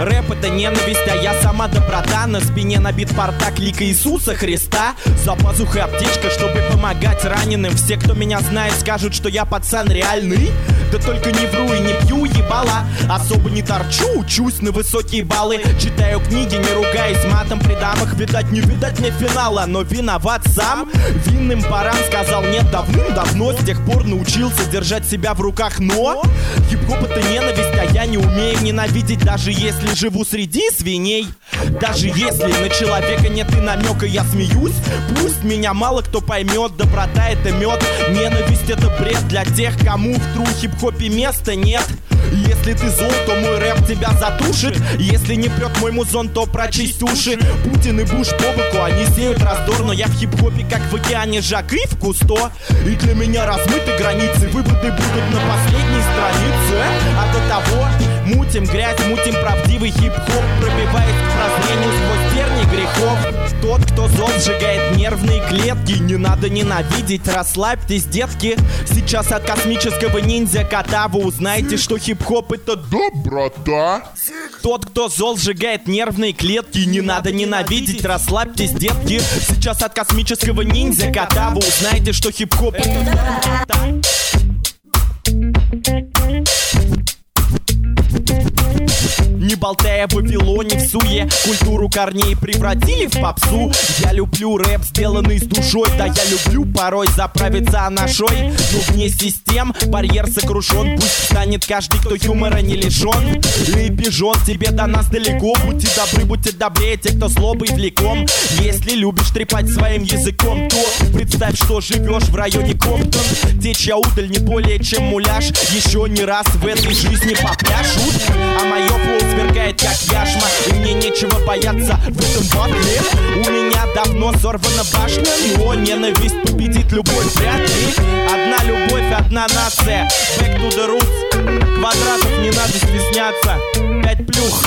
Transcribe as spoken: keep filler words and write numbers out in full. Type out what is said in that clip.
Рэп это ненависть, а я сама доброта. На спине набит портак лика Иисуса Христа. За пазухой аптечка, чтобы помогать раненым. Все, кто меня знает, скажут, что я пацан реальный. Да только не вру и не пью, ебала. Особо не торчу, учусь на высокие баллы. Читаю книги, не ругаясь матом при дамах. Видать, не видать мне финала, но виноват сам. Винным парам сказал нет давным-давно. С тех пор научился держать себя в руках, но хип-хоп это ненависть, а я не умею ненавидеть, даже если живу среди свиней. Даже если на человека нет и намека, я смеюсь. Пусть меня мало кто поймет, доброта это мед. Ненависть это бред для тех, кому в тру хип-хопе места нет. Если ты зол, то мой рэп тебя задушит. Если не прет мой музон, то прочисть уши. Путин и Буш по боку, они сеют раздор. Но я в хип-хопе, как в океане Жаки в Кусто. И для меня размыты границы, выводы будут на последней странице. А до того мутим грязь, мутим правдивый хип-хоп, пробиваясь к прозрению сквозь терни грехов. Тот, кто зол, сжигает нервные клетки. Не надо ненавидеть, расслабьтесь, детки. Сейчас от космического ниндзя-кота вы узнаете, что хип-хоп это доброта. Тот, кто зол, сжигает нервные клетки. Не надо ненавидеть, расслабьтесь, детки. Сейчас от космического ниндзя-кота вы узнаете, что хип-хоп это доброта. Не болтая в Вавилоне, в суе, культуру корней превратили в попсу. Я люблю рэп, сделанный с душой. Да, я люблю порой заправиться анашой. Но вне систем барьер сокрушен. Пусть станет каждый, кто юмора не лишен. Эй, пижон, тебе до нас далеко. Будьте добры, будьте добрее, те, кто злобой влеком. Если любишь трепать своим языком, то представь, что живешь в районе Комптон. Течья удаль не более чем муляж. Еще не раз в этой жизни попляшут. А мое флоу сверкает как яшма, и мне нечего бояться в этом батле. У меня давно сорвана башня, но ненависть победит любовь вряд ли. Одна любовь, одна нация. Back to the roots. Квадратов не надо стесняться. Пять плюх.